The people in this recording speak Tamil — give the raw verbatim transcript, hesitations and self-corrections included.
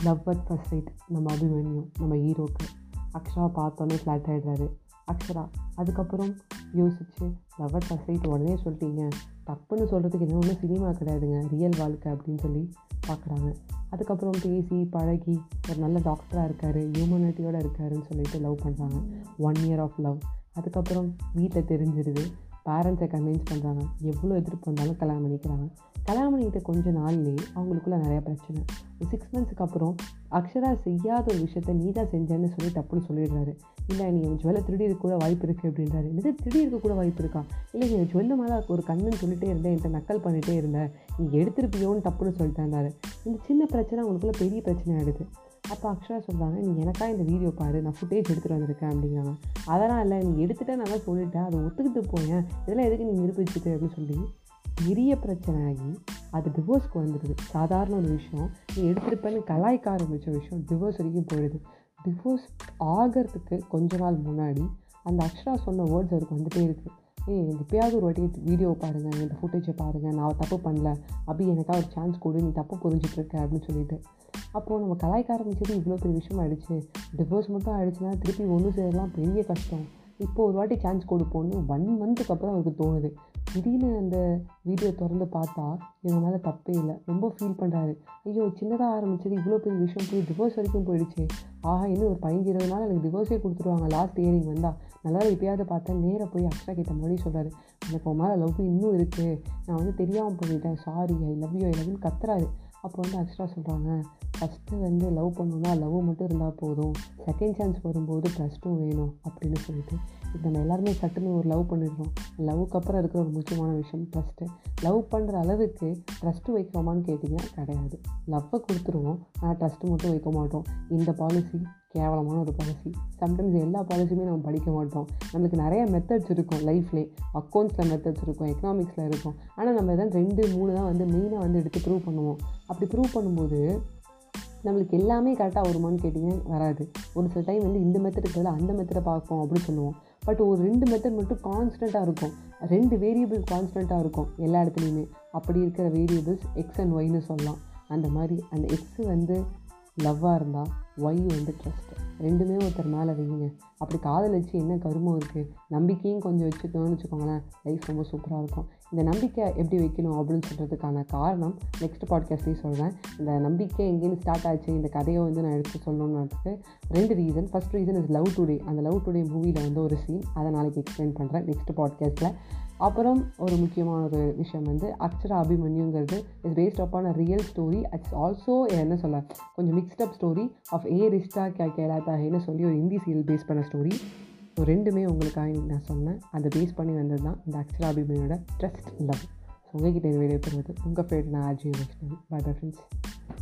லவ் அட் ஃபர்ஸ்ட் சைட் நம்ம அபிமன்யு நம்ம ஹீரோக்கு அக்ஷரா பார்த்தோன்னே ஃப்ளாட் ஆகிடுறாரு. அக்ஷரா அதுக்கப்புறம் யோசிச்சு லவ் அட் ஃபர்ஸ்ட் சைட் உடனே சொல்லிட்டீங்க, தப்புன்னு சொல்கிறதுக்கு என்ன ஒன்றும் சினிமா கிடையாதுங்க, ரியல் வாழ்க்கை அப்படின்னு சொல்லி பார்க்குறாங்க. அதுக்கப்புறம் பேசி பழகி ஒரு நல்ல டாக்டராக இருக்கார், ஹியூமனிட்டியோடு இருக்காருன்னு சொல்லிட்டு லவ் பண்ணுறாங்க. One year of love. அதுக்கப்புறம் வீட்டில் தெரிஞ்சிருது, பேரண்ட்ஸை கன்வின்ஸ் பண்ணுறாங்க, எவ்வளோ எதிர்ப்பு வந்தாலும் கல்யாணம் பண்ணிக்கிறாங்க. கல்யாணம் பண்ணிக்கிட்ட கொஞ்ச நாள்லேயே அவங்களுக்குள்ள நிறையா பிரச்சனை. ஒரு சிக்ஸ் மந்த்ஸுக்கு அப்புறம் அக்ஷரா செய்யாத ஒரு விஷயத்த நீ தான் செஞ்சேன்னு சொல்லி தப்புன்னு சொல்லிடுறாரு. இல்லை நீ என் ஜுவல்லை திருடி இருக்க கூட வாய்ப்பு இருக்குது அப்படின்றாரு. இது திருடி இருக்க கூட வாய்ப்பு இருக்கா? இல்லை நீ ஜுவல்லு மேலே ஒரு கண்ணுன்னு சொல்லிட்டே இருந்தேன், என்கிட்ட நக்கல் பண்ணிகிட்டே இருந்தேன், நீ எடுத்துருப்பியோன்னு தப்புன்னு சொல்லிட்டேன்றாரு. இந்த சின்ன பிரச்சனை அவங்களுக்குள்ள பெரிய பிரச்சனை ஆகிடுது. அப்போ அக்ஷரா சொல்கிறாங்க, நீ எனக்கா இந்த வீடியோ பாரு, நான் ஃபுட்டேஜ் எடுத்துகிட்டு வந்திருக்கேன் அப்படிங்கிறாங்க. அதெல்லாம் இல்லை, நீ எடுத்துகிட்டே நான் தான் சொல்லிட்டேன், அதை ஒத்துக்கிட்டு போயேன், இதெல்லாம் எதுக்கு நீ நிரூபிச்சுட்டு அப்படின்னு சொல்லி பெரிய பிரச்சனை ஆகி அது டிவோர்ஸ்க்கு வந்துடுது. சாதாரண ஒரு விஷயம், நீ எடுத்துருப்பேன்னு கலாய்க்க ஆரம்பித்த விஷயம் டிவோர்ஸ் வரைக்கும் போயிடுது. டிவோர்ஸ் ஆகிறதுக்கு கொஞ்ச நாள் முன்னாடி அந்த அக்ஷரா சொன்ன வேர்ட்ஸ் அவருக்கு வந்துகிட்டே இருக்குது. ஏய் எப்பயாவது ஒரு வாட்டி வீடியோ பாருங்கள், இந்த ஃபுட்டேஜை பாருங்கள், நான் தப்பு பண்ணல, அப்படி எனக்காக ஒரு சான்ஸ் கொடு, நீ தப்பு புரிஞ்சிட்ருக்க அப்படின்னு சொல்லிட்டு. அப்போது நம்ம கலாய்க்க ஆரம்பிச்சது இவ்வளோ பெரிய விஷயம் ஆகிடுச்சு. டிவோர்ஸ் மட்டும் ஆகிடுச்சுன்னா திருப்பி ஒன்று சேரலாம், பெரிய கஷ்டம். இப்போது ஒரு வாட்டி சான்ஸ் கொடுப்போன்னு ஒன் மந்த்துக்கு அப்புறம் அவருக்கு தோணுது. திடீர்னு அந்த வீடியோ திறந்து பார்த்தா இவங்க மேலே தப்பே இல்லை, ரொம்ப ஃபீல் பண்ணுறாரு. ஐயோ சின்னதாக ஆரம்பிச்சது இவ்வளோ பெரிய விஷயம் போய் டிவோர்ஸ் வரைக்கும் போயிடுச்சு. ஆஹா இன்னும் ஒரு பதினஞ்சு இருபது நாள் எனக்கு டிவோர்ஸே கொடுத்துருவாங்க லாஸ்ட் இயரிங் வந்தால், நல்லா எப்பயாவது பார்த்தேன். நேராக போய் அக்ஷரா கிட்ட மறுபடியும் சொல்கிறாரு, எனக்கு உன் மேலே லவ் இன்னும் இருக்குது, நான் வந்து தெரியாமல் பண்ணிட்டேன், sorry, I love you I லவ்னு கத்துறாரு. அப்போ வந்து அக்ஷரா சொல்கிறாங்க, ஃபஸ்ட்டு வந்து லவ் பண்ணணுன்னா லவ் மட்டும் இருந்தால் போதும், செகண்ட் சான்ஸ் வரும்போது ட்ரஸ்ட்டும் வேணும் அப்படின்னு சொல்லிட்டு. இப்போ நம்ம எல்லாருமே சட்டுன்னு ஒரு லவ் பண்ணிடுறோம். லவ்வுக்கு அப்புறம் இருக்கிற ஒரு முக்கியமான விஷயம் ட்ரஸ்ட்டு. லவ் பண்ணுற அளவுக்கு ட்ரஸ்ட்டு வைக்கிறோமான்னு கேட்டிங்கன்னா கிடையாது. லவ்வை கொடுத்துருவோம், ஆனால் ட்ரஸ்ட்டு மட்டும் வைக்க மாட்டோம். இந்த பாலிசி கேவலமான ஒரு பாலிசி. சம்டைம்ஸ் எல்லா பாலிசியுமே நம்ம படிக்க மாட்டோம். நம்மளுக்கு நிறைய மெத்தட்ஸ் இருக்கும் லைஃப்லேயே. அக்கௌண்ட்ஸில் மெத்தட்ஸ் இருக்கும், எக்கனாமிக்ஸில் இருக்கும். ஆனால் நம்ம எதாவது ரெண்டு மூணு தான் வந்து மெயினாக வந்து எடுத்து ப்ரூவ் பண்ணுவோம். அப்படி ப்ரூவ் பண்ணும்போது நம்மளுக்கு எல்லாமே கரெக்டாக வருமானு கேட்டிங்கன்னா வராது. ஒரு சில டைம் வந்து இந்த மெத்தடுக்கு பதில் அந்த மெத்தடை பார்ப்போம் அப்படின்னு சொல்லுவோம். பட் ஒரு ரெண்டு மெத்தட் மட்டும் கான்ஸ்டண்ட்டாக இருக்கும், ரெண்டு வேரியபிள் கான்ஸ்டண்ட்டாக இருக்கும் எல்லா இடத்துலையுமே. அப்படி இருக்கிற வேரியபிள்ஸ் எக்ஸ் அண்ட் ஒய்னு சொல்லலாம். அந்த மாதிரி அந்த எக்ஸு வந்து லவ்வாக இருந்தால் ஒய் வந்து ட்ரஸ்ட்டு. ரெண்டுமே ஒருத்தர் மேலே வைங்க. அப்படி காதல் வச்சு என்ன கருமம் இருக்குது, நம்பிக்கையும் கொஞ்சம் வச்சுக்கணும்னு வச்சுக்கோங்களேன், லைஃப் ரொம்ப சூப்பராக இருக்கும். இந்த நம்பிக்கை எப்படி வைக்கணும் அப்படின்னு சொல்கிறதுக்கான காரணம் நெக்ஸ்ட் பாட்காஸ்ட்லேயும் சொல்கிறேன். இந்த நம்பிக்கை எங்கேருந்து ஸ்டார்ட் ஆச்சு, இந்த கதையை வந்து நான் எடுத்து சொல்லணுன்னுக்கு ரெண்டு reason. First reason is love today. அந்த லவ் டுடே மூவியில் வந்து ஒரு சீன், அதை நாளைக்கு எக்ஸ்பிளைன் பண்ணுறேன் நெக்ஸ்ட் பாட்காஸ்ட்டில். அப்புறம் ஒரு முக்கியமான ஒரு விஷயம் வந்து அக்ஷரா அபிமன்யுங்கிறது is based upon a real story. It's also என்ன சொல்ல கொஞ்சம் mixed up story of Yeh Rishta கே கேலாத்தான்னு சொல்லி ஒரு ஹிந்தி சீரியல் பேஸ் பண்ண ஸ்டோரி. ஸோ ரெண்டுமே உங்களுக்காக நான் சொன்னேன், அதை பேஸ் பண்ணி வந்தது தான் இந்த அக்ஷரா அபிமன்யோட ட்ரஸ்ட் லவ். ஸோ உங்கள்கிட்ட வீடியோ பெறுவது உங்கள் ஃபேவரட் நான் RJ Vaishnavi. Bye bye friends.